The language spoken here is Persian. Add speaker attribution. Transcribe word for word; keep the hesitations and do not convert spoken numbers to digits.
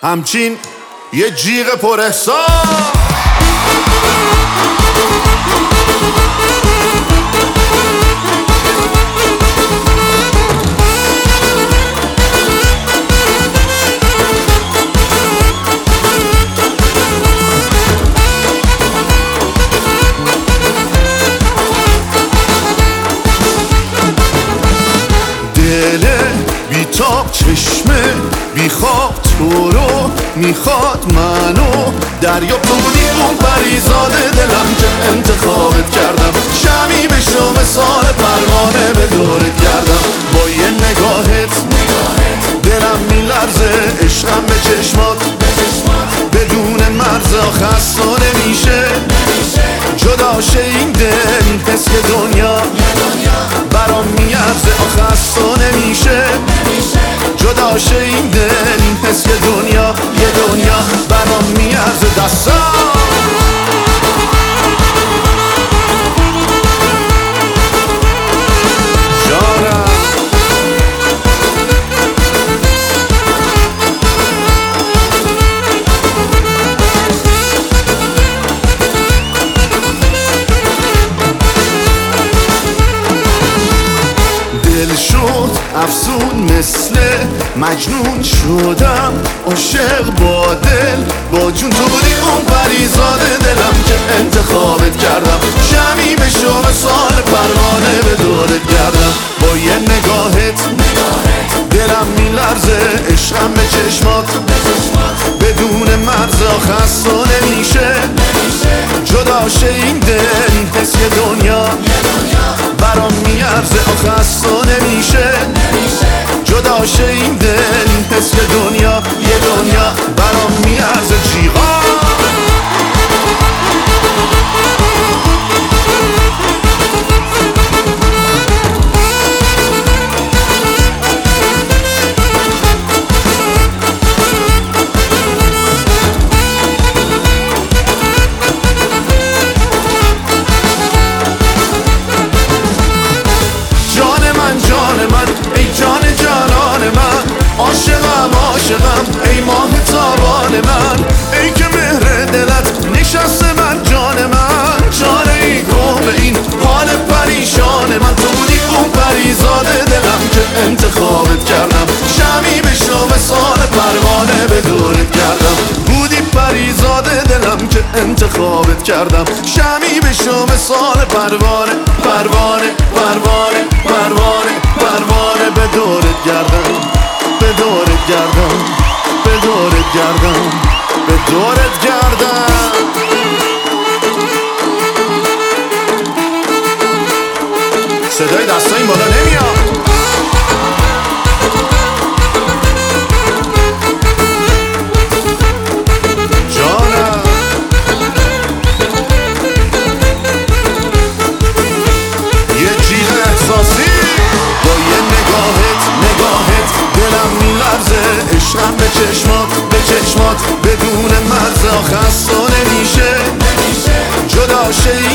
Speaker 1: همچین یه جیغ پر احساس. دل بیتاب چشمه بیخواب تو رو میخواد منو دریا بودی اون پریزاد دلم که انتخابت کردم. شمی بشو مثال پروانه به دورت کردم. با یه نگاهت دلم میلرزه، عشقم به چشمات بدون مرز خسته نمیشه. جدا شه این دل حس که دنیا برام میارزه خسته نمیشه. جدا شه این دل حس که دنیا یه دنیا برام میارزه. دستم جانم دل شد افسون مثل مجنون شدم عاشق با دل با جون تو بودی اون پریزاد دلم که انتخابت کردم. شمی بشو مثال پروانه به دورت کردم. با یه نگاهت دلم میلرزه، عشقم به چشمات بدون مرز خسته نمیشه. جدا شه این دل حس که دنیا برام میارزه خسته نمیشه. جدا شه این دل حس که دنیا یه دنیا برام میارزه. جیغا عاشقم عاشقم ای ماه تابان من، ای که مهر دلت نشسته من جان من. چاره ای کن به این حال پریشان من. تو بودی اون پریزاد دلم که انتخابت کردم. شمی بشو مثال پروانه به دورت کردم. بودی پریزاد دلم که انتخابت کردم. شمی بشو مثال پروانه پروانه پروانه پروانه پروانه به دورت کردم. به دورت گردم به دورت گردم به دورت گردم. صدای دستا این بالا نمیاد. جانم یه جیغ احساسی با یه نگاهت نگاهت دلم میلرزه، عشقم به چشمات به چشمات بدون مرز خسته نمیشه. جدا شه